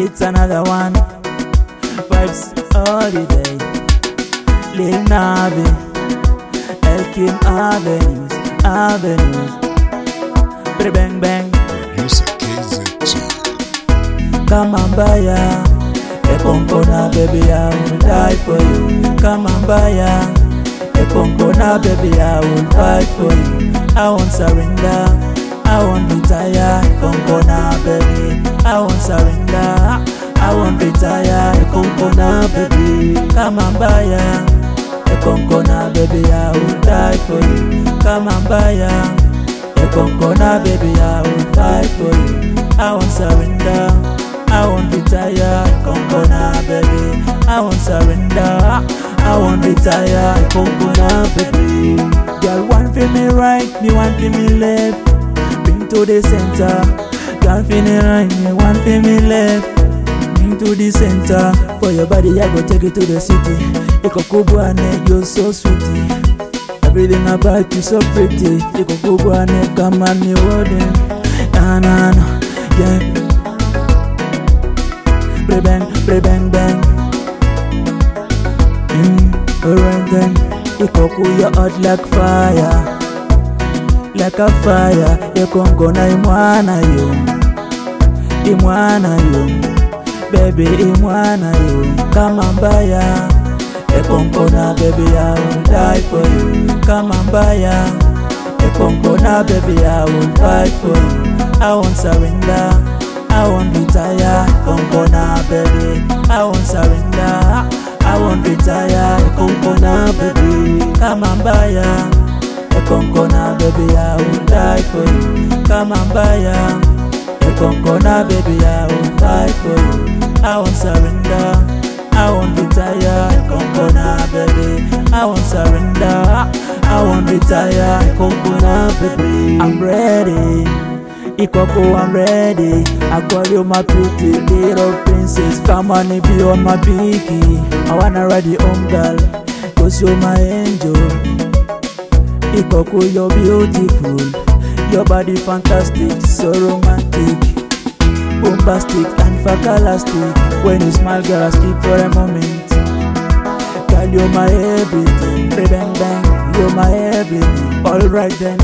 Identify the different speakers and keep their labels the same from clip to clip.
Speaker 1: It's another one. Vibes holiday. Lil Navi, Elkim Avenues. Bang bang.
Speaker 2: Producer KZ2.
Speaker 1: Come on buyer, Ekonkona baby I will die for you. Come on buyer, Ekonkona baby I will fight for you. I won't surrender, I won't retire. Ekonkona baby, I won't surrender, I won't retire. Ekonkona baby, come on buyer, Ekonkona baby I will die for you. Come on buyer, Ekonkona baby I will fight for you. I won't surrender, I won't retire. Ekonkona baby, I won't surrender, I won't retire. Ekonkona baby. Girl want for me right, me want for me left. Bring to the center. Girl for me right, me want for me left. Bring to the center. For your body I go take it to the city. Ekokubwane, you're so sweetie. Everything about you so pretty. Ekokubwane, come on me holding. Na na na, yeah. Bang bang. Alright then. Ikoku you're hot like fire, like a fire. Ekonkona imwana yo, baby imwana yo. Come on buyer, Ekonkona baby I will die for you. Come on buyer, Ekonkona baby I will fight for you. I won't surrender, I won't retire. Ekonkona baby, I won't surrender, I won't retire. Ekonkona baby, come on buyer, Ekonkona baby I will die for you. Come on buyer, Ekonkona baby I will fight for you. I won't surrender, I won't retire. Ekonkona baby, I won't surrender, I won't retire. Ekonkona baby, I'm ready. Ikoko, I'm ready. I call you my pretty little princess. Come on and be on my picky. I wanna ride the home girl, cause you're my angel. Ikoko, you're beautiful. Your body fantastic, so romantic, bombastic and fantastic. When you smile girl I skip for a moment. Girl you're my everything. Bang bang, you're my everything. Alright then.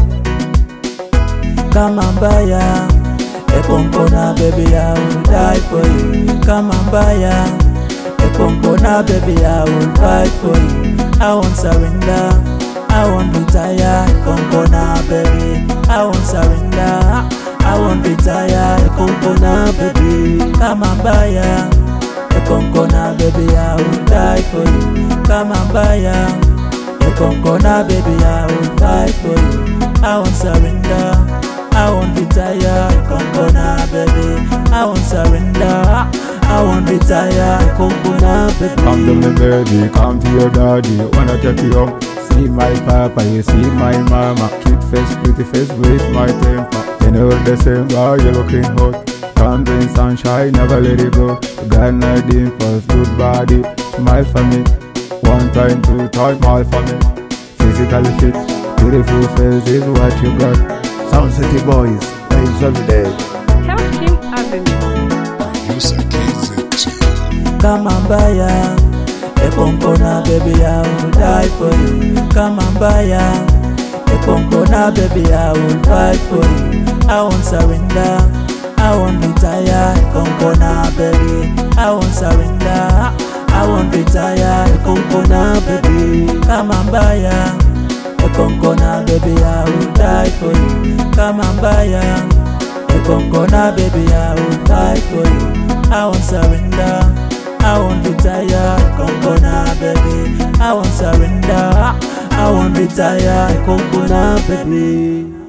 Speaker 1: Come on buyer, Ekonkona baby I will die for you. Come on buyer, Ekonkona baby I will fight for you. I won't surrender, I won't retire. Ekonkona baby, I won't surrender, I won't retire. Ekonkona baby, come on buyer, Ekonkona baby I will die for you. Come on buyer, Ekonkona baby I will fight for you. I won't surrender, I won't retire. Ekonkona baby, I won't surrender, I won't retire. Ekonkona baby.
Speaker 3: Come to me baby, come to your daddy. Wanna take you home. See my papa, you see my mama. Cute face, pretty face with my temper. You know the same guy, you're looking hot. Come bring sunshine, never let it go. You got no dimples, good body. Smile for me, one time, two time, smile for me. Physically fit, beautiful face is what you got. Sound City Boys, vibes every day.
Speaker 4: Elkim Avenue.
Speaker 2: Producer KZ2.
Speaker 1: Come on buyer, Ekonkona baby I will die for you. Come on buyer, Ekonkona baby I will fight for you. I won't surrender, I won't retire. Ekonkona baby, I won't surrender, I won't retire. Ekonkona baby, come on buyer, Ekonkona baby I will die for you. Come on buyer, Ekonkona baby I will fight for you. I won't surrender, I won't retire. Ekonkona baby, I won't surrender, I won't retire. Ekonkona baby.